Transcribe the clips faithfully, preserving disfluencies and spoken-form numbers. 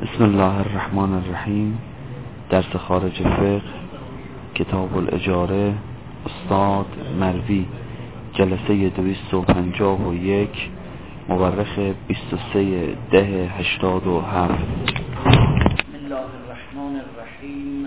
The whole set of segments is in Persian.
بسم الله الرحمن الرحیم. درس خارج فقه، کتاب الاجاره، استاد مروی، جلسه دویست و پنجاه و یک، مورخ بیست و سه ده هشتاد و هفت. بسم الله الرحمن الرحیم.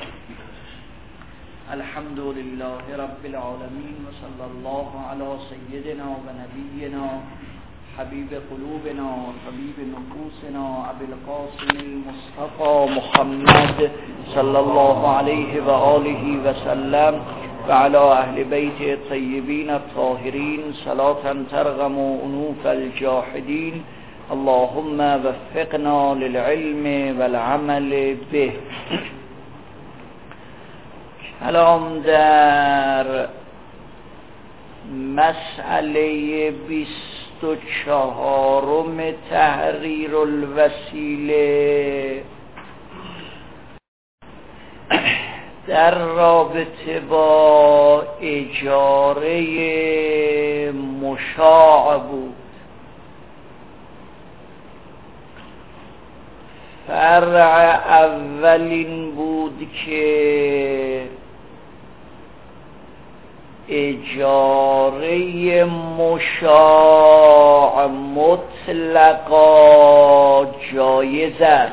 الحمد لله رب العالمین و صلی الله علی سیدنا و نبینا حبیب قلوبنا و طبیب نفوسنا ابی القاسم المصطفى محمد صلی الله علیه و آله و سلم و علی اهل بیت الطیبین الطاهرین صلاة ترغم انوف الجاحدین. اللهم وفقنا للعلم والعمل به. کلام در مسئله بیست و چهارم تحریر الوسیله در رابطه با اجاره مشاع بود. فرع اولین بود که اجاره مشاع مطلقا جایز است.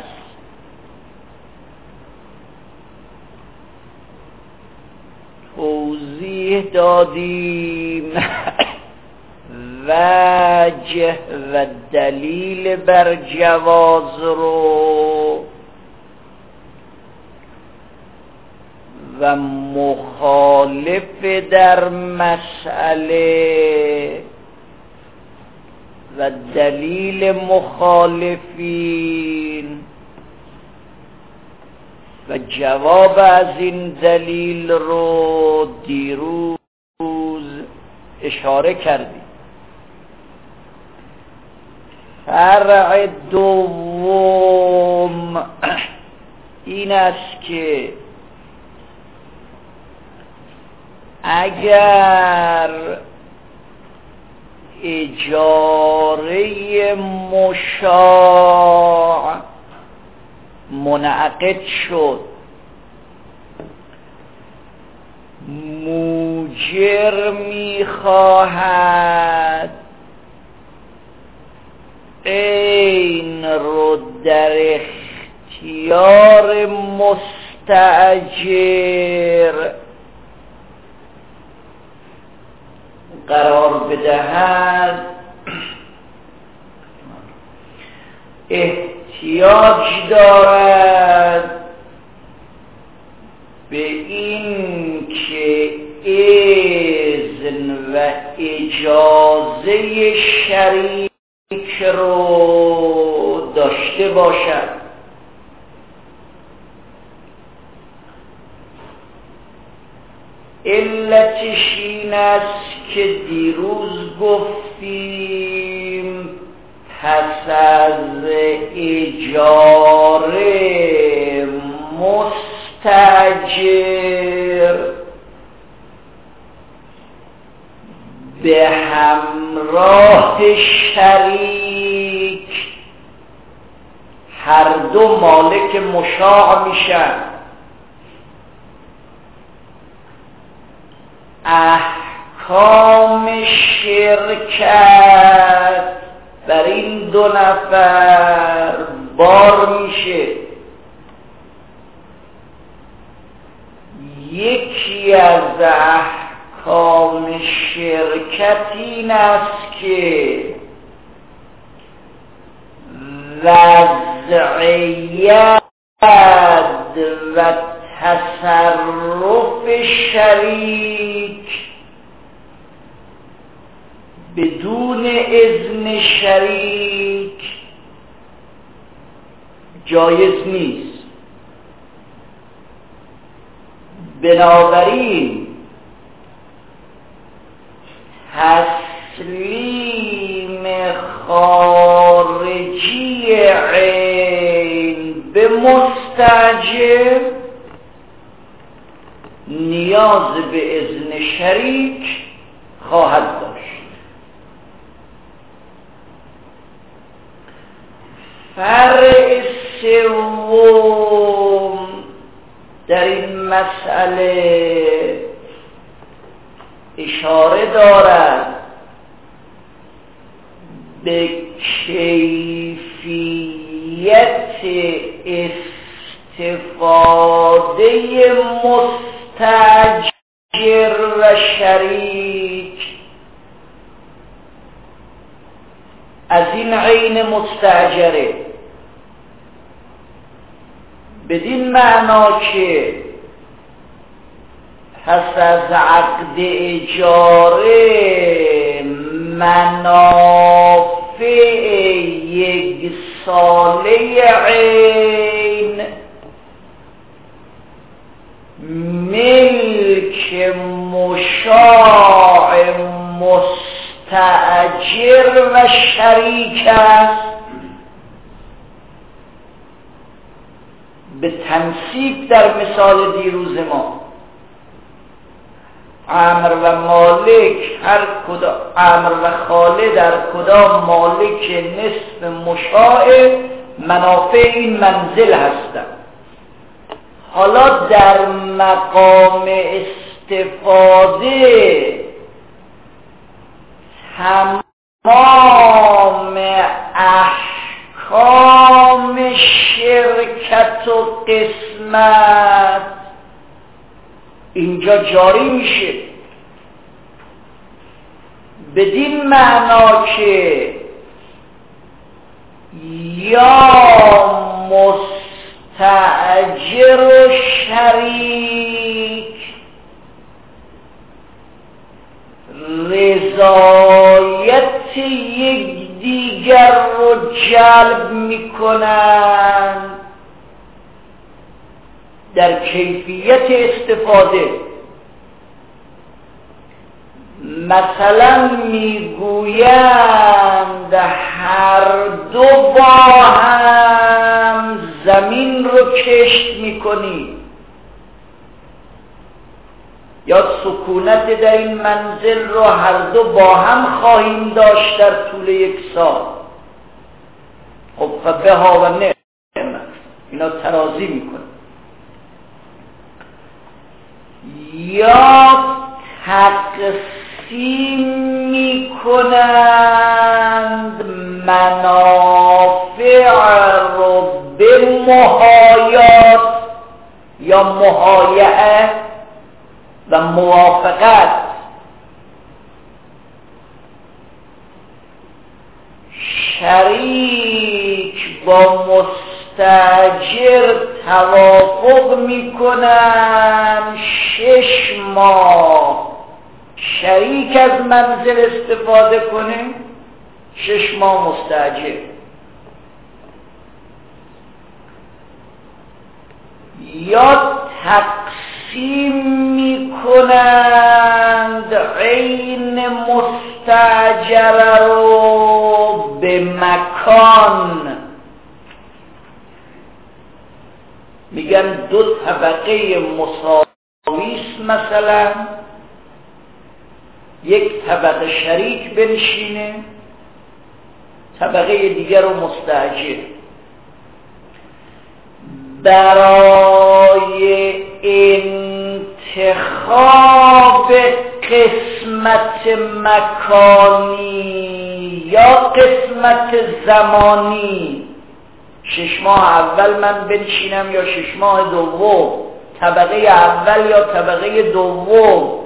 توضیح دادیم وجه و دلیل بر جواز رو و مخالف در مسئله و دلیل مخالفین و جواب از این دلیل رو دیروز اشاره کردیم. فرع دوم این است که اگر اجاره مشاع منعقد شد، موجر میخواهد این رو در اختیار مستاجر قرار بدهد، احتیاج دارد به این که اذن و اجازه شریک رو داشته باشد. علتش این است که دیروز گفتیم پس از اجاره مستاجر به همراه شریک هر دو مالک مشاع میشن. احکام شرکت بر این دو نفر بار میشه. یکی از احکام شرکت این است که وضعیت و تصرف شریک بدون اذن شریک جایز نیست. بنابراین تسلیم خارجی عین به مستاجر نیاز به اذن شریک خواهد داشت. فرع سوم در این مسئله اشاره دارد به کیفیت استفاده مستأجر و شریک از این عین مستأجره، بدین معنا که پس از عقد اجاره منافع یک ساله عین ملک مشاع مستأجر و شریک است. به تنصیب در مثال دیروز ما امر و مالک هر کدام، امر و خاله در کدام مالک نصف مشاع منافع این منزل هستند. حالا در مقام استفاده تمام احکام شرکت و قسمت اینجا جاری میشه، بدین معنا که یا مستأجر و شریک رضایت یک دیگر رو جلب میکنند در کیفیت استفاده. مثلا میگویند هر دو با هم زمین رو کشت میکنی یا سکونت در این منزل رو هر دو با هم خواهیم داشت در طول یک سال. خب فبها و نعمت، اینا ترازی میکنه. یا تقسیم میکنند منافع رو به محایات یا محایعه و موافقت. شریک با مستأجر توافق میکنن شش ماه شریک از منزل استفاده کنه، شش ماه مستأجر. یا تقسیم میکنند عین مستأجر رو به مکان، میگن دو طبقه مساویست، مثلا یک طبقه شریک بنشینه، طبقه دیگر رو مستأجر. برای انتخاب قسمت مکانی یا قسمت زمانی، شش ماه اول من بنشینم یا شش ماه دوم، طبقه اول یا طبقه دوم،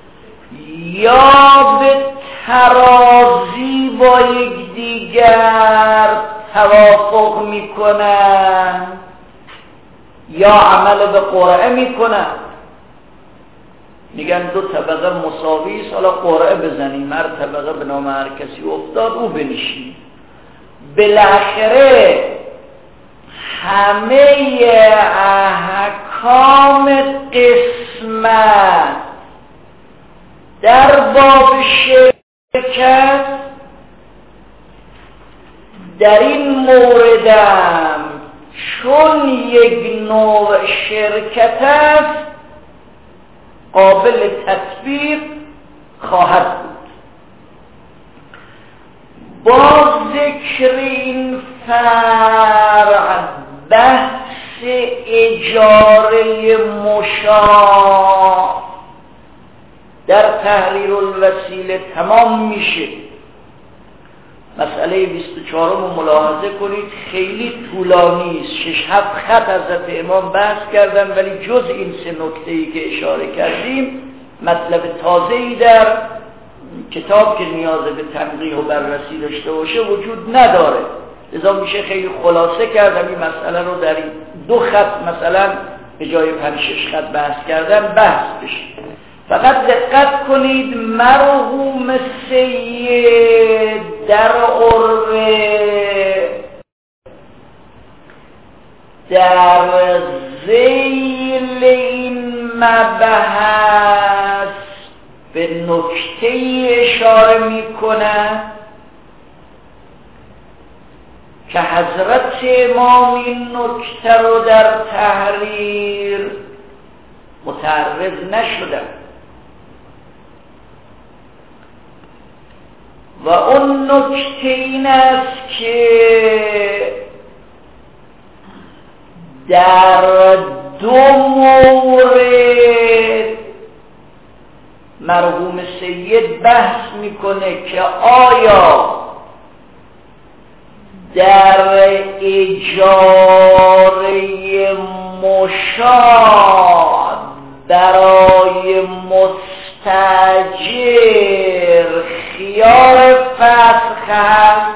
یا به ترازی با یک دیگر توافق میکنن یا عمل به قرعه میکنن. میگن دو طبقه مساوی است، حالا قرعه بزنیم، هر طبقه به نام هر کسی افتاد او بنشین. بالاخره همه احکام قسمت در باب شرکت در این موردم چون یک نوع شرکت است قابل تطبیق خواهد بود. با ذکر این فرع اجاره مشاع در تحریر الوسیله تمام میشه. مسئله بیست و چهار رو ملاحظه کنید، خیلی طولانی است، شش هفت خط حضرت امام بحث کردن، ولی جز این سه نکته‌ای که اشاره کردیم مطلب تازه‌ای در کتاب که نیاز به تنقیح و بررسی داشته باشه وجود نداره. لذا میشه خیلی خلاصه کردم این مسئله رو در این دو خط مثلا به جای پنج شش خط بحث کردن بحث بشه. فقط دقت کنید مرحوم سید در عروه در ذیل این مبحث به نکته اشاره میکنه که حضرت امام این نکته رو در تحریر متعرض نشدن و اون نکته این است که در دو مورد مرحوم سید بحث میکنه که آیا در اجاره مشاع برای مستاجر خیار فسخ هست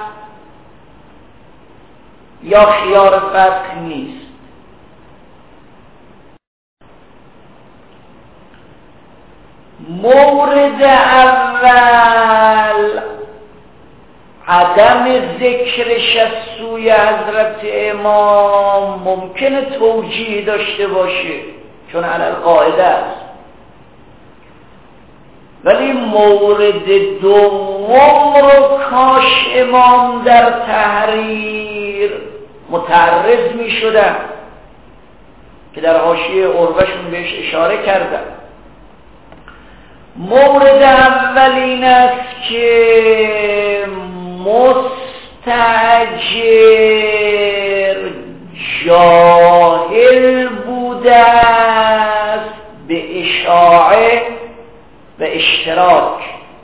یا خیار فسخ نیست. مورد اول عدم ذکرش از سوی حضرت امام ممکنه توجیه داشته باشه چون علی القاعده است، ولی مورد دوم رو کاش امام در تحریر متعرض می شدن که در حاشیه عروهشون بهش اشاره کردن. مورد اول این است که مستاجر جاهل بوده است به اشاعه و اشتراک،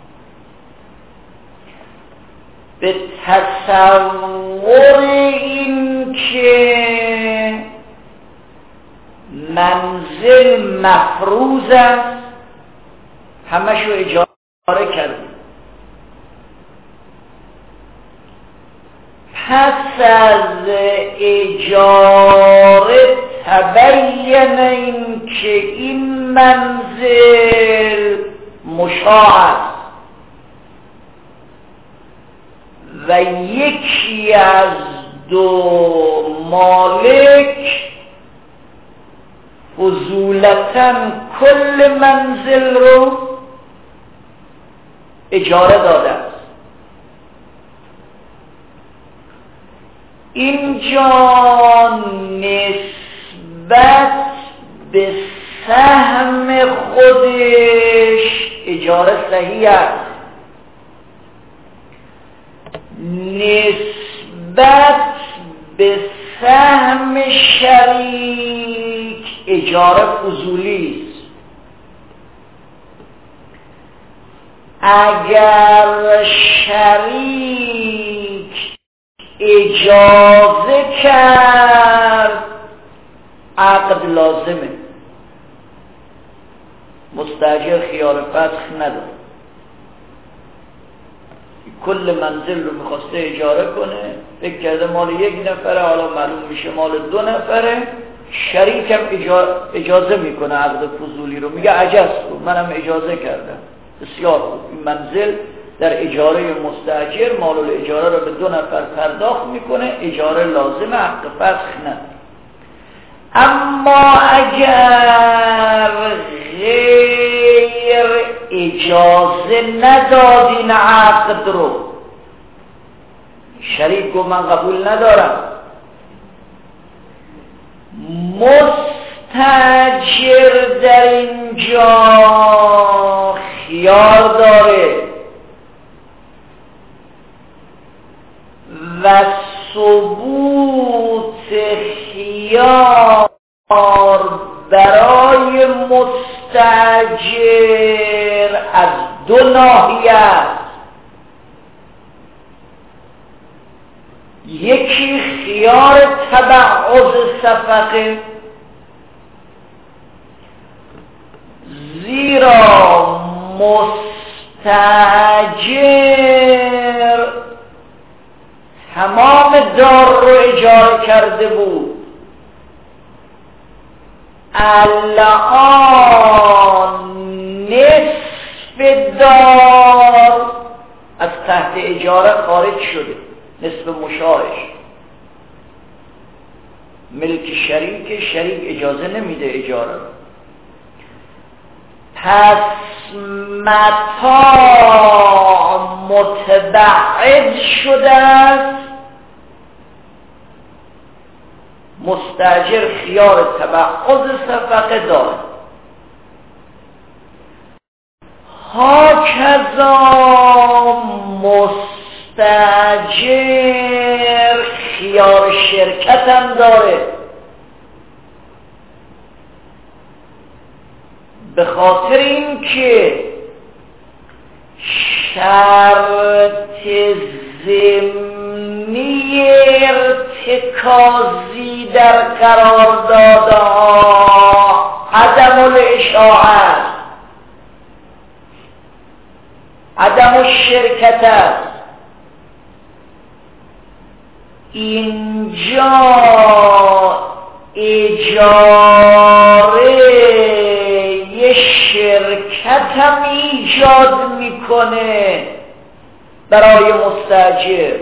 به تصور این که منزل مفروض است همشو اجاره کردیم. پس از اجاره تبین این که این منزل مشاع است و یکی از دو مالک فضولتاً کل منزل رو اجاره داده است. اینجا نسبت به سهم خودش اجاره صحیح است، نسبت به سهم شریک اجاره فضولی است. اگر شریک اجازه کرد عقد لازمه، مستاجر خیار فسخ نداره. کل منزل رو میخواسته اجاره کنه، فکر کرده مال یک نفره، حالا معلوم میشه مال دو نفره، شریکم اجازه میکنه عقد فضولی رو، میگه عجز کن منم اجازه کردم، بسیار خوب، این منزل در اجاره مستاجر مال الاجاره رو به دو نفر پرداخت میکنه، اجاره لازمه، حق فسخ نداره. اما اگر غیر اجازه ندادین عقد رو، شریک گفت من قبول ندارم، مستاجر در اینجا خیار داره و ثبوت خیار برای مستاجر از دو ناحیه است. یکی خیار تبعض صفقه، زیرا مستاجر تمام دار رو اجاره کرده بود، الان نصف دار از تحت اجاره خارج شده، نصف مشاعش ملک شریک، شریک اجازه نمیده اجاره. پس متاع متبعد شده است، مستاجر خیار تبعض صفقه دارد. هاکذا مستاجر خیار شرکت هم داره، به خاطر این شرط ضمنی ارتکازی در قراردادها عدم الاشاعه، عدم الشرکت است. اینجا اجاره یه شرکت هم ایجاد میکنه برای مستاجر.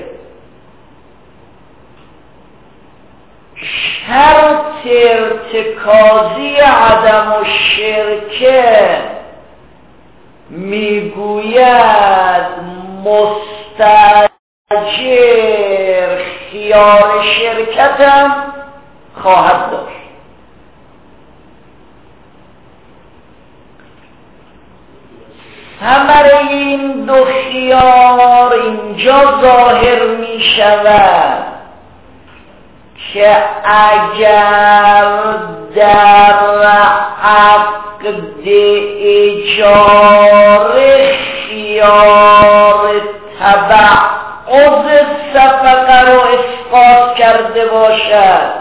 شرط ارتکازی عدم الشرکت میگوید مستاجر خیار شرکتم خواهد داشت. ثمره این دو خیار اینجا ظاهر می شود که اگر در عقد اجاره خیار تبعض صفقه رو اسقاط کرده باشد،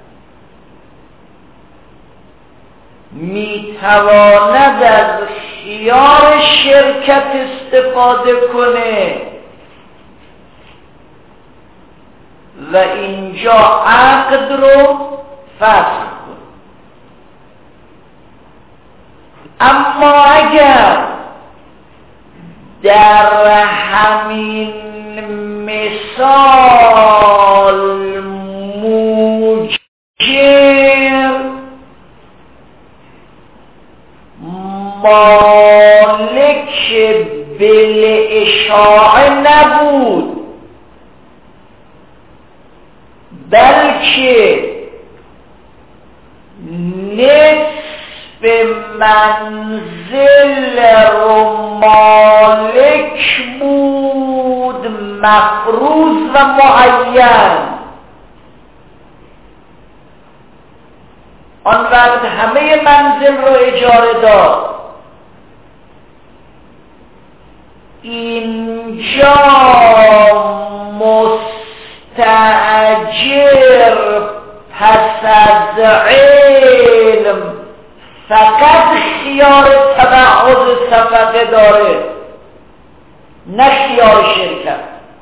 می تواند از خیار شرکت استفاده کنه و اینجا عقد رو فسخ کنه. اما اگر در همین مثال موجر مالک بالاشاعه نبود، بلکه نصف منزل رو مالک بود، مفروض و معین، آن وقت همه منزل رو اجاره داد. اینجا مستاجر پس از علم فقط خیار تبعض صفقه داره، نه خیار شرکت.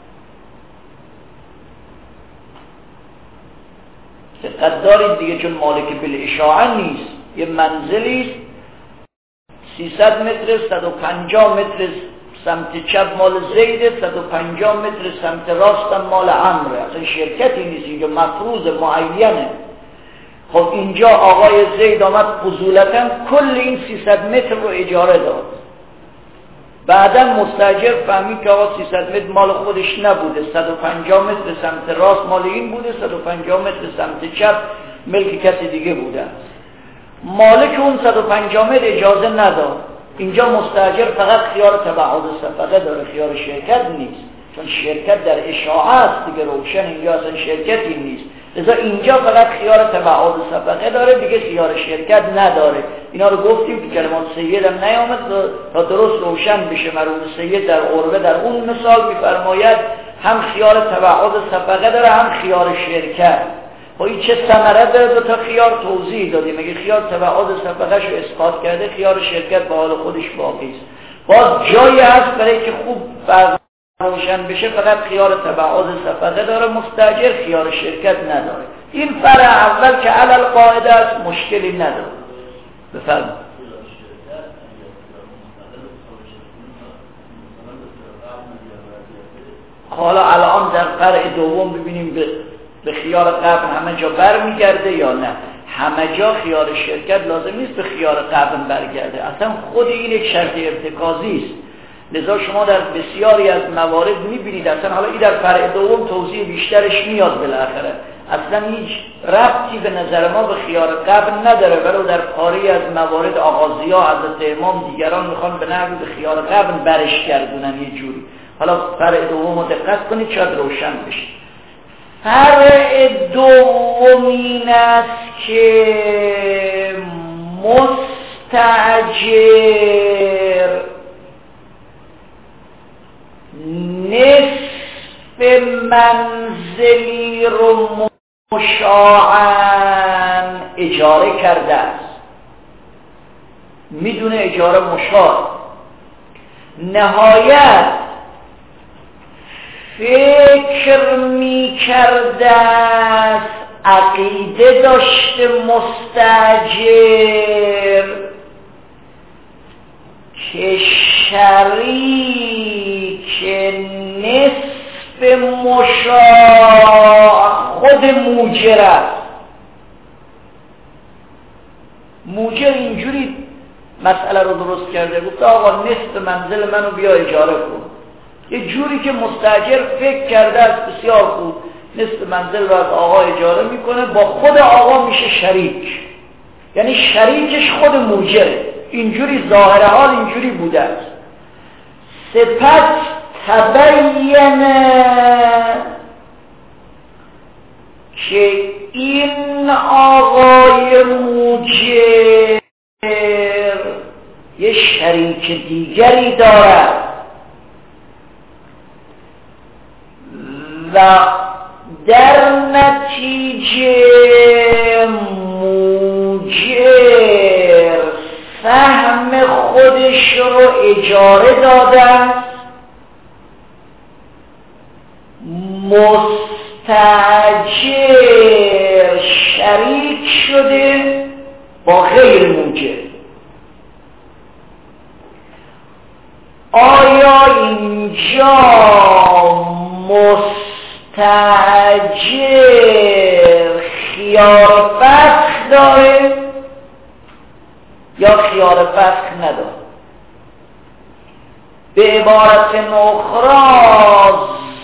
دقت دارید دیگه، چون مالک بالاشاعه نیست، یه منزلیست سیصد متر، صد و پنجاه متر سمت چپ مال زیده، صد و پنجاه متر سمت راست هم مال عمره، اصلا شرکتی نیست، اینجا مفروض معینه. خب اینجا آقای زید آمد فضولتاً کل این سیصد متر رو اجاره داد. بعدا مستاجر فهمید که آقا سیصد متر مال خودش نبوده، صد و پنجاه متر سمت راست مال این بوده، صد و پنجاه متر سمت چپ ملک کسی دیگه بوده. مالک اون صد و پنجاه متر اجازه نداد. اینجا مستاجر فقط خیار تبعض صفقه داره، خیار شرکت نیست، چون شرکت در اشاعه است دیگه، روشن اینجا اصلا شرکتی نیست. لذا اینجا فقط خیار تبعاد صفقه داره، دیگه خیار شرکت نداره. اینا رو گفتیم که کلمات سید هم نیامد تا درست روشن بشه. مرحوم سید در عربه در اون مثال میفرماید هم خیار تبعاد صفقه داره هم خیار شرکت. با این چه ثمره داره؟ دو تا خیار توضیح دادیم. اگه خیار تبعاد صفقه شو اسقاط کرده، خیار شرکت به حال خودش باقی است. باز جایی هست برای که خوب فرق روشن بشه، فقط خیار تبعاد صفقه داره، مستاجر خیار شرکت نداره. این فرع اول که علل قاعده است مشکلی نداره. بفرمایید. حالا الان در فرع دوم ببینیم به به خیار قبل همه جا برمیگرده یا نه. همه جا خیار شرکت لازم نیست به خیار قبل برگرده، اصلا خود این یک شرط ارتکازی است. لذا شما در بسیاری از موارد میبینید، اصلا حالا این در فرع دوم توضیح بیشترش میاد بالاخره، اصلا هیچ ربطی به نظر ما به خیار قبل نداره، ولو در پاری از موارد آغازی‌ها حضرت امام دیگران میخوان به نحوی به خیار قبل برش گردونن یه جوری. حالا فرع دوم رو دقت کنید شاید روشن بشه. فرع دومین است که مستأجر نصف منزلی رو مشاعاً اجاره کرده است، میدونه اجاره مشاع، نهایت فکر می کرده است، عقیده داشته مستأجر که شریک نصف مشاع خود موجر است. موجر اینجوری مسئله رو درست کرده، گفته آقا نصف منزل منو بیا اجاره کن. یه جوری که مستاجر فکر کرده است بسیار خوب، نصف منزل رو از آقا اجاره میکنه، با خود آقا میشه شریک، یعنی شریکش خود موجره. اینجوری ظاهر حال اینجوری بوده است. سپس تبینه که این آقای موجر یه شریک دیگری دارد و در نتیجه موجر سهم خودش رو اجاره دادن، مستأجر شریک شده با غیر موجر. آیا اینجا مستأجر خیار فسخ داره یا خیار فسخ نداره؟ به عبارت اخری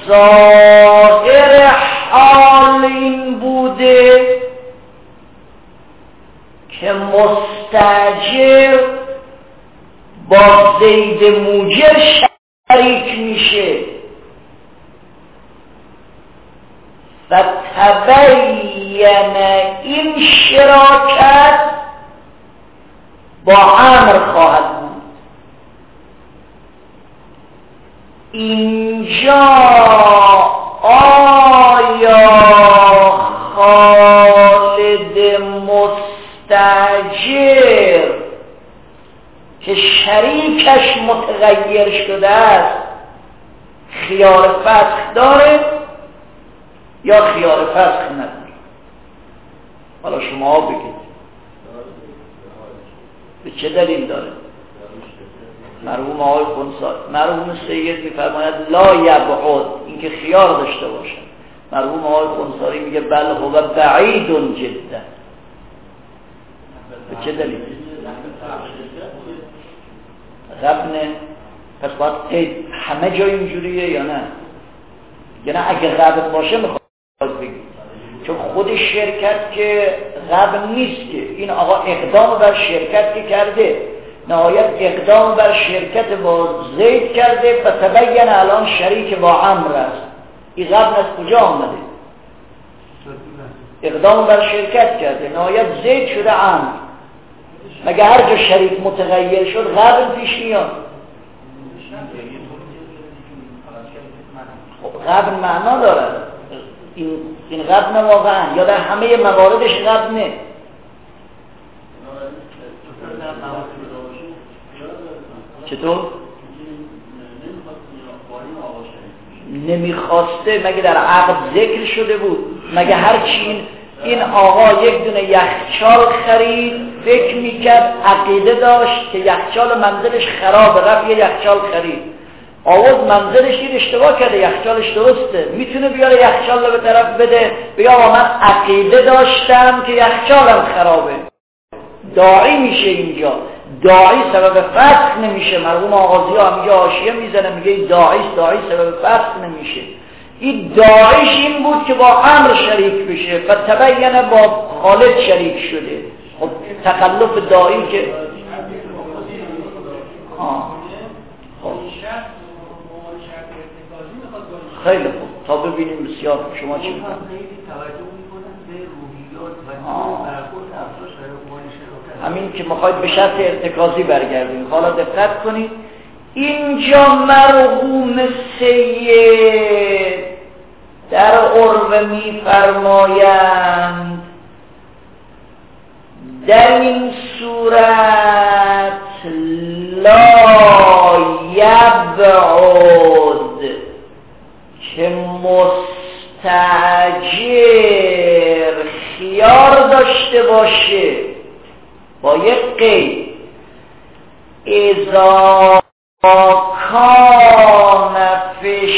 ظاهر حال این بوده که مستأجر با زید موجر شریک میشه و تبین این شراکت با امر خواهد بود. اینجا آیا خالد مستأجر که شریکش متغیر شده است خیار فسخ داره یا خیار فسخ نداره؟ حالا شما بگید به چه دلیل داره؟ مرحوم آقای خنثاری، مرحوم سید میفرماید لا یبعد، اینکه خیار داشته باشه. مرحوم آقای خنثاری میگه بل هو بعید جدا. به چه دلیل؟ غبنه. پس باید همه جا اینجوریه یا نه؟ یا نه اگه غبن باشه میخواد بگید، چون خود شرکت که غبن نیست که، این آقا اقدام بر شرکت که کرده، نهایت اقدام بر شرکت با زید کرده و تبین الان شریک با عمر است. این غبن از کجا آمده؟ اقدام بر شرکت کرده، نهایت زید شده عمد. مگه هر جا شریک متغیر شد غبن پیش میاد؟ خب غبن معنا داره، این این غبن واقعا یا در همه مواردش غبنه؟ چطور؟ نمیخواسته؟ مگه در عقد ذکر شده بود؟ مگه هرچی این آقا یک دونه یخچال خرید فکر میکرد عقیده داشت که یخچال منزلش خرابه، رفت یه یخچال خرید، آواز منزلش دید اشتباه کرده، یخچالش درسته، میتونه بیاره یخچال رو به طرف بده بگه آقا من عقیده داشتم که یخچالم خرابه. داعی میشه اینجا، داعی سبب فسخ نمیشه. مرحوم آغازی ها میگه حاشیه میزنه میگه داعی داعی سبب فسخ نمیشه. این داعیش این بود که با امر شریک بشه و تبینه با خالد شریک شده. خب تخلف داعی که آه. خب خیلی خوب تا ببینیم بسیار شما چی میکنم. همین که میخواید به شرط ارتکازی برگردیم. حالا دقت کنید اینجا مرحوم سید در عرو میفرمایند در این صورت لا یبعد که مستاجر خیار داشته باشه با یک قید اذا کان فی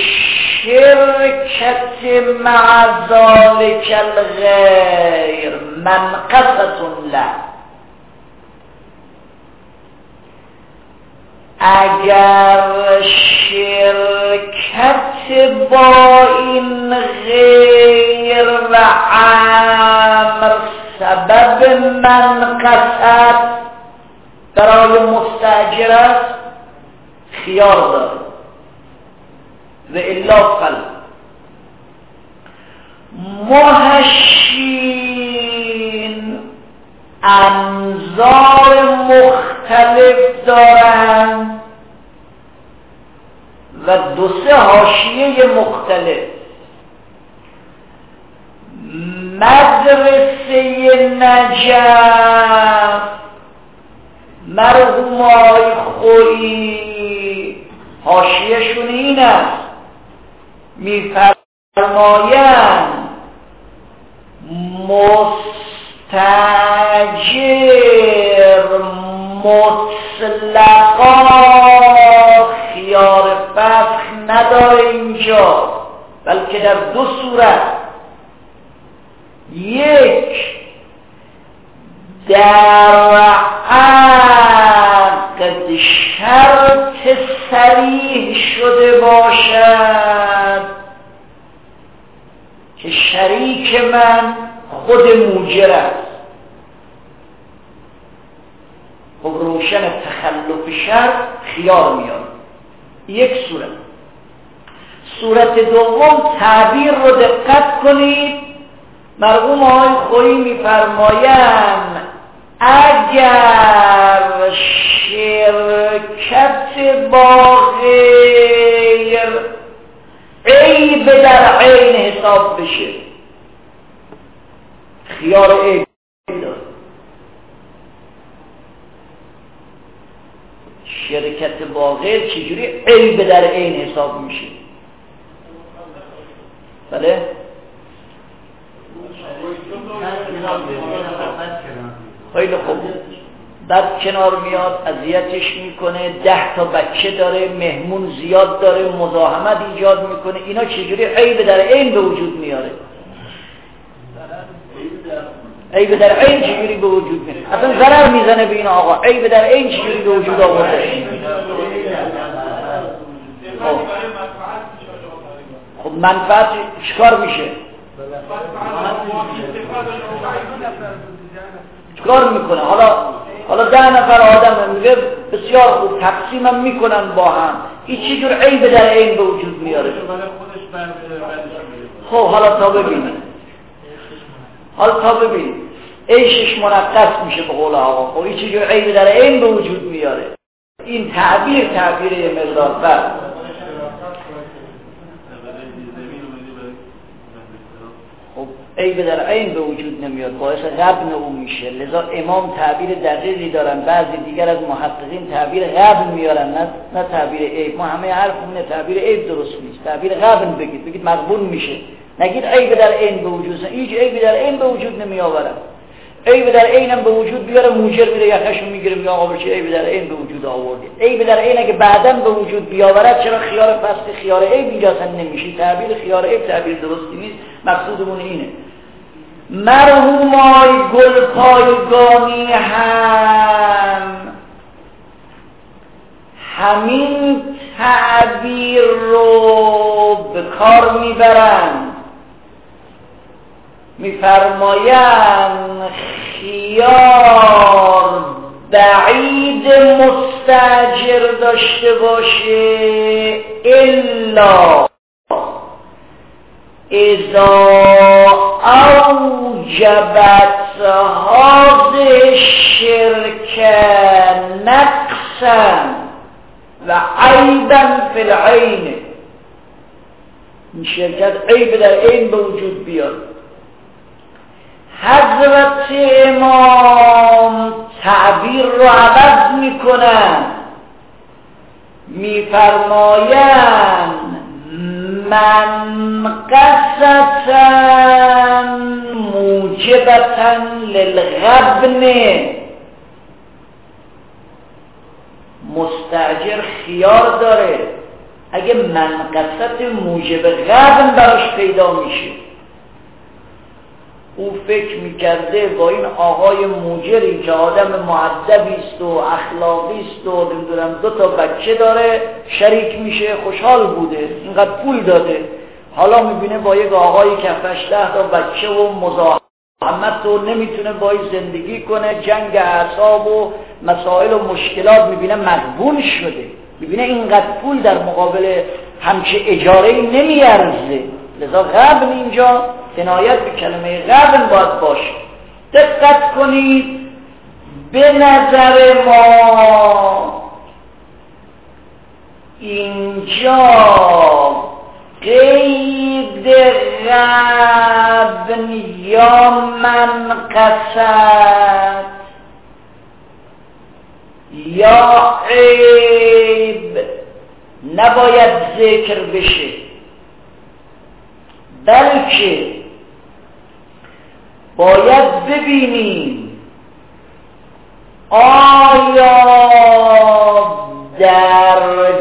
شرکت مع ذلک الغیر منقصة له، اگر شرکت با این غیر و امر سبب منقصت برای مستاجر است خیار داره و الا فل. محشین انظار مختلف دارند و دو سه حاشیه مختلف. مدرسه نجف مرحوم آقای خویی حاشیه‌شون این است، میفرمایند مستاجر مطلقا خیار فسخ نداره اینجا، بلکه در دو صورت. یک در عقد شرط صریح شده باشد که شریک من خود موجر است. خب روشن تخلف شرط خیار میاد. یک صورت. صورت دوم تعبیر رو دقت کنید. مرحوم آقای خویی میفرمایند اگر شرکت با غیر عیب در عین حساب بشه، خیار عیب داره. شرکت با غیر چجوری عیب در عین حساب میشه؟ بله؟ خیلی خوب. بعد کنار میاد اذیتش میکنه، ده تا بچه داره، مهمون زیاد داره، مزاحمت ایجاد میکنه. اینا چجوری عیب در عین به وجود میاره؟ عیب در عین چجوری به وجود میاره؟ اصلا ضرر میزنه به این آقا. عیب در عین چجوری به وجود آورده؟ خب خب منفعت چیکار میشه؟ چیکار میکنه؟ حالا حالا ده نفر آدم میگه بسیار خوب تقسیمم میکنن با هم، این چه جور عیب در عین به وجود میاره؟ خب حالا تا ببینید حالا تا ببین عیشش منقص میشه به قول آقا، خب این چیزی عیب در عین به وجود میاره. این تعبیر تعبیر یه مقدار بر خب عیب در عین به وجود نمیاد، باعث غبن اون میشه. لذا امام تعبیر دقیقی دارن، بعضی دیگر از محققین تعبیر غبن میارن، نه نه تعبیر عیب. ما همه حرفمون تعبیر عیب درست نیست، تعبیر غبن بگید، بگید مقبول میشه، نگید عیب در عین به وجود. هیچ عیبی در عین به وجود نمیآورن. عیب در عینم به وجود بیاره موجر میره یخشو میگیره میگه آقا چه عیب در عین به وجود آوردی. عیب در عین اگه بعداً به وجود بیاورد چرا خیار فصل خیار عیب اینجا اصلا نمیشه. تعبیر خیار عیب تعبیر درستی نیست. مقصودمون اینه مرحومای گل پایگانی هم همین تعبیر رو به کار میبرن، میفرمایند خیار بعید مستاجر داشته باشه الا اذا اوجبت هذه الشرك نقصا و عیبا فی العین. این شرکت عیب در عین به وجود بیاد. حضرت امام تعبیر رو عوض میکنن، میفرمایند منقصة موجبة للغبن. مستاجر خیار داره، اگه منقصت موجب غبن براش پیدا میشه، او فکر میکرده با این آقای موجری که آدم مؤدبی است و اخلاقی است و نمیدونم دو تا بچه داره شریک میشه، خوشحال بوده، اینقدر پول داده. حالا میبینه با یک آقای که هفت ده تا بچه و مزاحمت و نمیتونه باید زندگی کنه، جنگ اعصاب و مسائل و مشکلات، میبینه مغبون شده، میبینه اینقدر پول در مقابل همچه اجاره‌ای نمیارزه. لذا غبن اینجا کنایت به کلمه غبن باید باشه. دقت کنید، به نظر ما اینجا قید غبن یا منقصت یا عیب نباید ذکر بشه، بلکه باید ببینیم آیا در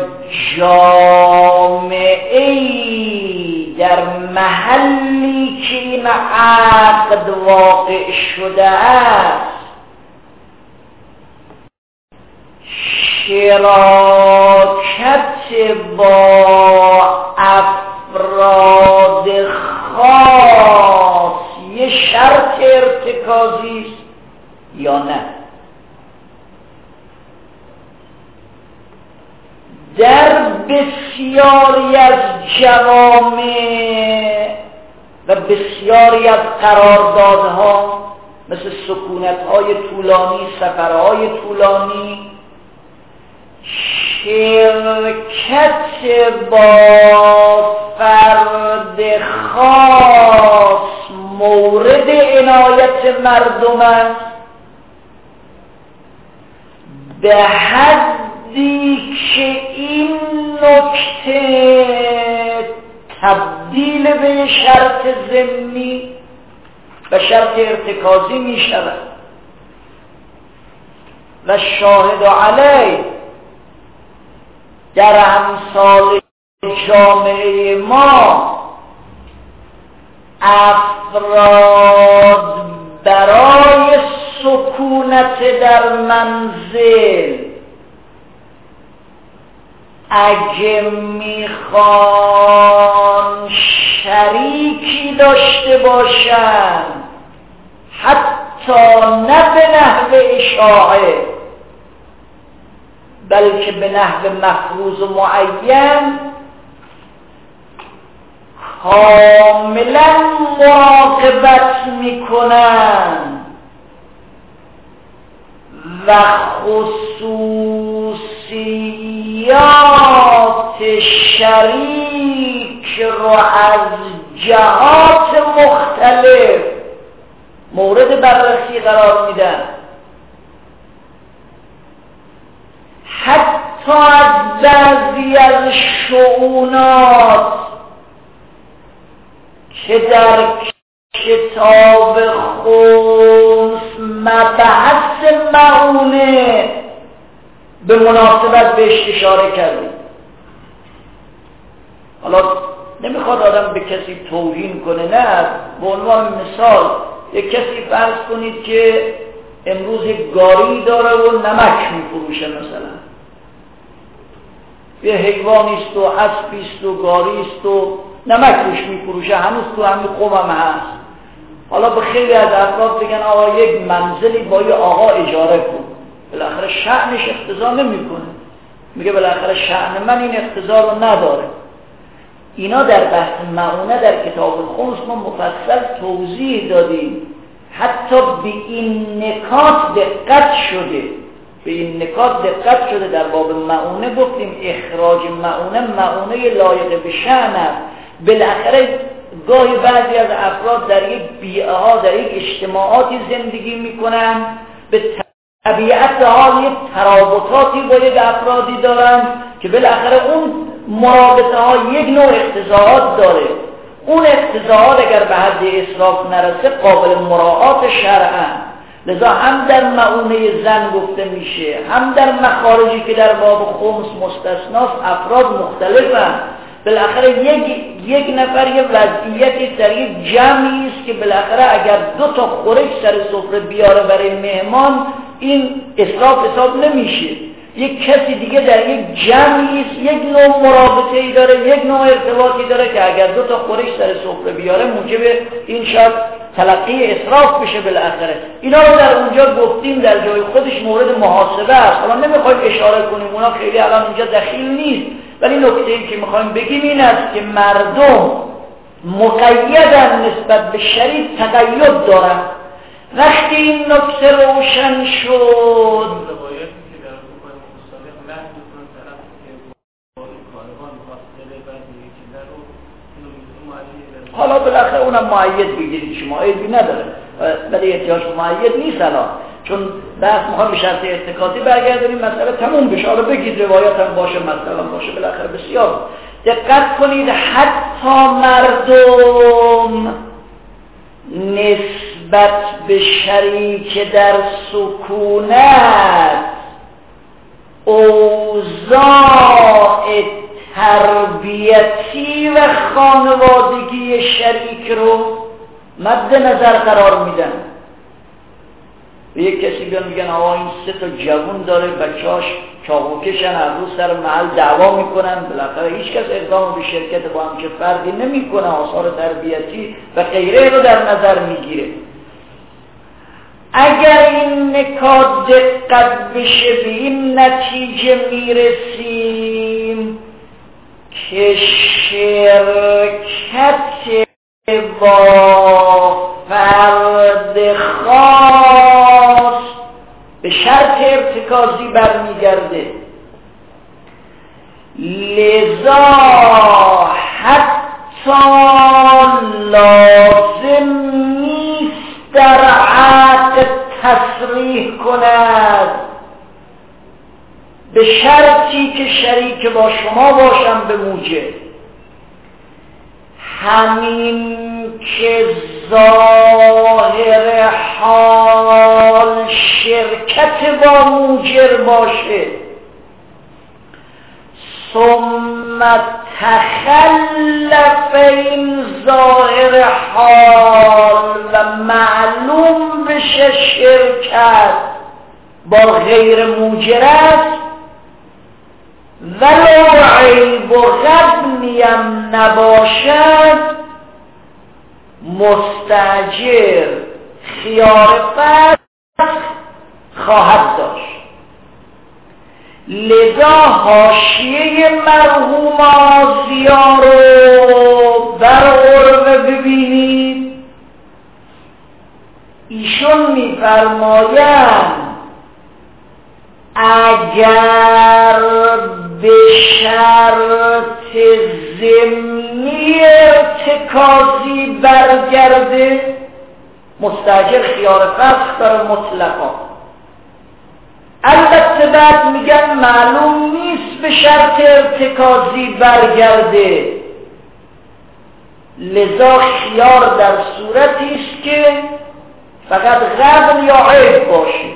جامعه‌ای، در محلی که این عقد واقع شده است، شراکت با افراد خاص یه شرط ارتکازی است یا نه. در بسیاری از جوامع و بسیاری از قراردادها مثل سکونت‌های طولانی، سفرهای طولانی، شرکت با فرد خاص مورد عنایت مردم است به حدی که این نکته تبدیل به شرط ضمنی و شرط ارتکازی می شود و شاهد علیه در امثال جامعه ما افراد برای سکونت در منزل اگه میخوان شریکی داشته باشن، حتی نه به نحو اشاعه بلکه به نحو مفروض و معین، کاملا مراقبت میکنن و خصوصیات شریک رو از جهات مختلف مورد بررسی قرار میدن، حتی از بعضی از شؤونات که در کتاب خمس مبحث معونه به مناسبت بهش اشاره کردیم. حالا نمیخواد آدم به کسی توهین کنه، نه، به عنوان مثال یک کسی فرض کنید که امروز گاری داره و نمک میفروشه، مثلا یه حیوانیست و اسبیست و گاریست و نمک روش میفروشه، هنوز تو همین قوم هم هست. حالا به خیلی از افراد بگن آقا یک منزلی با یه آقا اجاره کن، بالاخره شأنش اقتضا نمیکنه، میگه بالاخره شأن من این اقتضا رو نداره. اینا در بحث معونه در کتاب خمس ما مفصل توضیح دادیم، حتی به این نکات دقت شده به این نکات دقت شده در باب معونه گفتیم اخراج معونه معونه لایق به شأن است. بالاخره گاهی بعضی از افراد در یک بیئه ها در یک اجتماعاتی زندگی میکنن، به طبیعت حال یک ترابطاتی با یک افرادی دارن که بالاخره اون مرابطه ها یک نوع اقتضاعات داره. اون اقتضاعات اگر به حد اسراف نرسه قابل مراعات شرعن. لذا هم در معونه زن گفته میشه، هم در مخارجی که در باب خمس مستثناست افراد مختلفن. بالاخره یک یک نفر یه وضعیتی در یک جمعی است که بالاخره اگر دو تا خورش سر سفره بیاره برای مهمان این اسراف حساب نمیشه. یک کسی دیگه در یک جمعی است یک نوع مرابطه‌ای داره، یک نوع ارتباطی داره که اگر دو تا خورش سر سفره بیاره موجب این شاید تلقی اسراف بشه بالاخره. اینا رو در اونجا گفتیم، در جای خودش مورد محاسبه است. حالا نمیخوایم اشاره کنیم، اونا خیلی الان اینجا دخیل نیست، ولی نکته‌ای که میخوایم بگیم این است که مردم مقیدن نسبت به شریع تقید دارن. وقتی این نکته روشن شد حالا بالاخره اونم معید بگیرید، شما عیبی نداره، ولی احتیاج به معید نیست الان، چون بحث میخوام به شرط ارتکاتی برگردونیم مسئله تموم بشه. حالا بگید روایت هم باشه مثلا باشه، بالاخره بسیار دقت کنید. حتی مردم نسبت به شریک در سکونت اوضاع تربیتی و خانوادگی شریک رو مد نظر قرار میدن. به یک کسی بیان میگن آقا این سه تا جوون داره، بچه‌هاش چاقوکشن، هر روز سر محل دعوا میکنن، بالاخره هیچ کس اقدام به شرکت با همچه فردی نمیکنه، آثار تربیتی و غیره رو در نظر میگیره. اگر این نکات دقت بشه به این نتیجه میرسیم که شرکت با فرد خاص به شرط ارتکازی برمیگرده. لذا حتی لازم نیست در عقد تصریح کند به شرطی که شریک با شما باشم به موجب. همین که ظاهر حال شرکت با موجر باشه ثم تخلف این ظاهر حال و معلوم بشه شرکت با غیر موجر است، ولو عیب و غبنیم نباشد، مستاجر خیار فسخ خواهد داشت. لذا حاشیه مرحوم آسیا رو بر عروه ببینید. ایشون میفرمایند اگر به شرط ضمنی ارتکازی برگرده، مستاجر خیار فسخ داره مطلقا. البته بعد میگن معلوم نیست به شرط ارتکازی برگرده، لذا خیار در صورتی است که فقط غبن یا عیب باشه.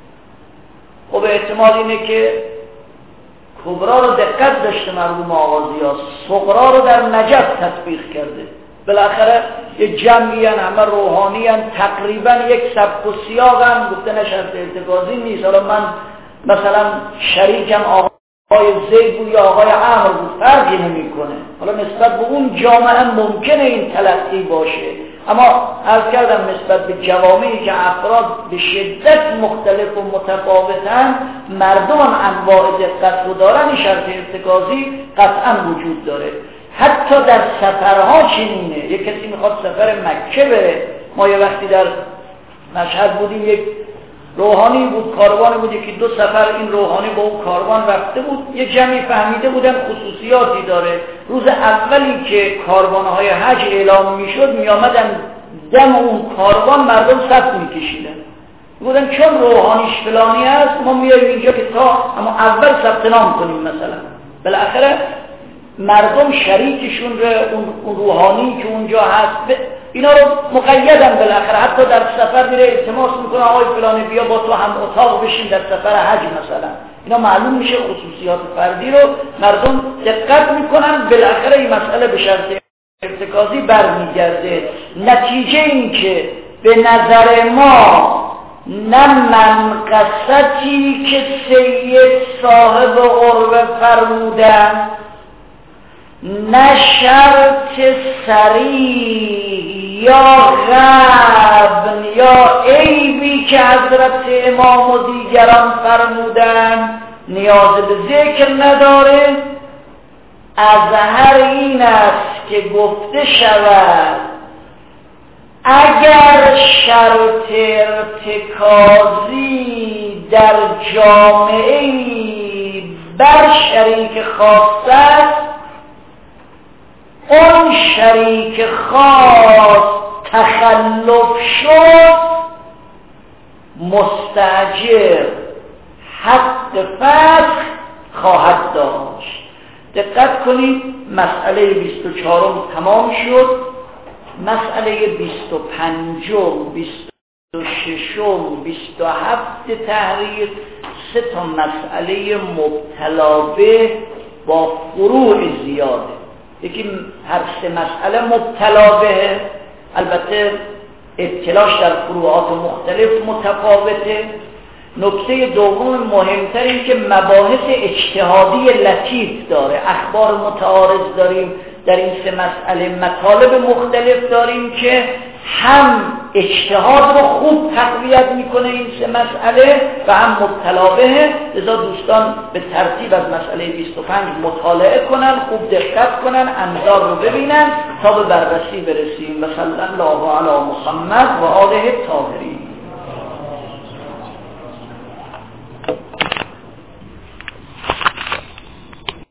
خب احتمال اینه که کبرا رو دقت داشته مرحوم آغازی ها، صغرا رو در نجف تطبیق کرده. بالاخره یه جمعی هن، همه روحانی هن، تقریبا یک سبک و سیاق هم گفته نه شرط ارتکازی نیست. حالا من مثلا شریکم آقای زید بود یا آقای عمر بود، فرقی نمی کنه. حالا نسبت به اون جامعه ممکنه این تلقی باشه، اما عرض کردم نسبت به جوامعی که افراد به شدت مختلف و متفاوتن، مردم هم انواع دقت رو دارن، این شرط ارتکازی قطعا وجود داره. حتی در سفرها چنینه. یک کسی میخواد سفر مکه بره، ما یه وقتی در مشهد بودیم، یک روحانی بود، کاروان بود، یکی دو سفر این روحانی با اون کاروان رفته بود، یه جمعی فهمیده بودن خصوصیاتی داره. روز اولی که کاروانهای حج اعلام میشد، میامدن دم اون کاروان مردم صف میکشیدن، بودن چون روحانیش فلانی هست ما میاییم اینجا که تا اما اول ثبت نام کنیم مثلا. بالاخره مردم شریکشون رو، اون روحانی که اونجا هست، اینا رو مقیدن. بالاخره حتی در سفر میره التماس میکنه آقای فلانی بیا با تو هم اتاق بشین در سفر حج مثلا. اینا معلوم میشه خصوصیات فردی رو مردم دقت میکنن. بالاخره این مسئله به شرط ارتکازی برمیگرده. نتیجه این که به نظر ما نه منقصتی که سید صاحب عروه فرمودن، نه شرط صریح یا غبن یا عیبی که حضرت امام و دیگران فرمودن نیاز به ذکر نداره. اظهر این است که گفته شود اگر شرط ارتکازی در جامعه‌ای بر شریک خاص است، اون شریک خاص تخلف شد، مستاجر حق فسخ خواهد داشت. دقت کنید، مسئله بیست و چهارم تمام شد. مسئله بیست و پنجم، بیست و ششم، بیست و هفت تحریر سه تا مسئله مبتلا به با فروع زیاده. یکی هر سه مسئله مبتلا به، البته ابتلاش در فروعات مختلف متفاوته. نکته دوم مهمتر این که مباحث اجتهادی لطیف داره. اخبار متعارض داریم در این سه مسئله، مطالب مختلف داریم که هم اجتهاد رو خوب تقویت میکنه این سه مسئله و هم مبتلا به. لذا دوستان به ترتیب از مسئله بیست و پنج مطالعه کنن، خوب دقت کنن، انظار رو ببینن تا به بررسی برسیم. و صلی الله علی محمد و آله الطاهرین.